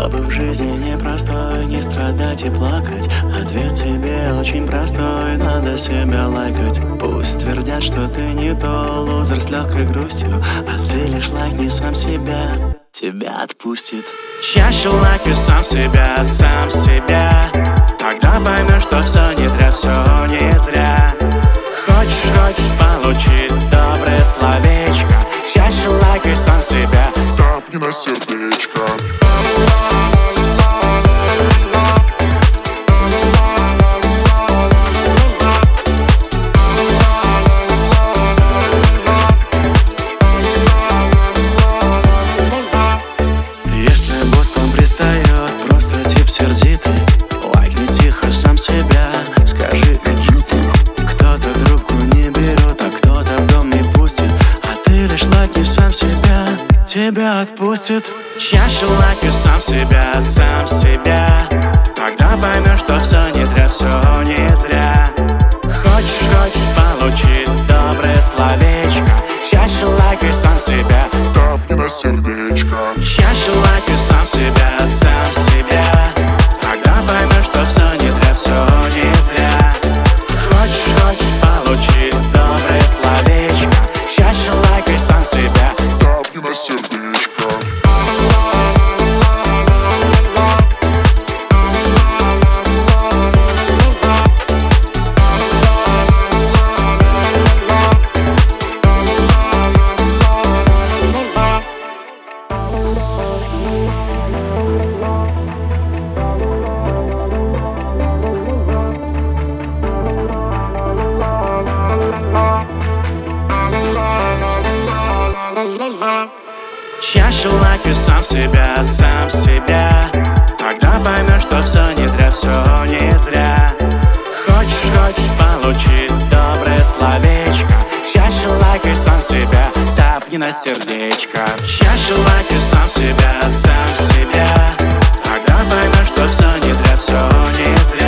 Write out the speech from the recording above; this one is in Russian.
Чтобы в жизни непростой не страдать и плакать, ответ тебе очень простой: надо себя лайкать. Пусть твердят, что ты не то, лузер с легкой грустью, а ты лишь лайкни сам себя, тебя отпустит. Чаще лайкай сам себя, тогда поймешь, что все не зря, все не зря. Хочешь получить доброе словечко, чаще лайкай сам себя, капни на сердечко. Если босс к вам пристает, просто тип сердитый, лайкни тихо сам себя, скажи: Иди ты. кто-то трубку не берет, а кто-то в дом не пустит, а ты лишь лайкни сам себя, тебя отпустит. Чаще лайкай сам себя, тогда поймешь, что все не зря, все не зря. Хочешь получить доброе словечко, чаще лайкай сам себя, Капни на сердечко. чаще лайкай сам себя, тогда поймешь, что все не зря, все не зря. Хочешь получить доброе словечко, чаще лайкай сам себя, Капни на сердечко. чаще лайкай сам себя, тогда поймешь, что все не зря, все не зря. Хочешь получить доброе словечко, чаще лайкай сам себя, тапни на сердечко. Чаще лайкай сам себя, тогда поймешь, что все не зря, все не зря.